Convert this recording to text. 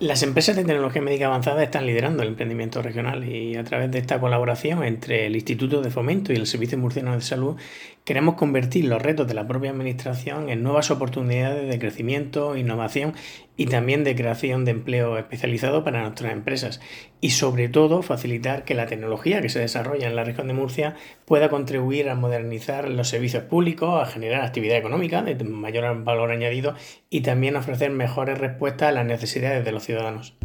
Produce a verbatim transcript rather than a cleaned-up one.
Las empresas de tecnología médica avanzada están liderando el emprendimiento regional y a través de esta colaboración entre el Instituto de Fomento y el Servicio Murciano de Salud queremos convertir los retos de la propia administración en nuevas oportunidades de crecimiento, innovación y también de creación de empleo especializado para nuestras empresas y sobre todo facilitar que la tecnología que se desarrolla en la región de Murcia pueda contribuir a modernizar los servicios públicos, a generar actividad económica de mayor valor añadido y también ofrecer mejores respuestas a las necesidades de los ciudadanos.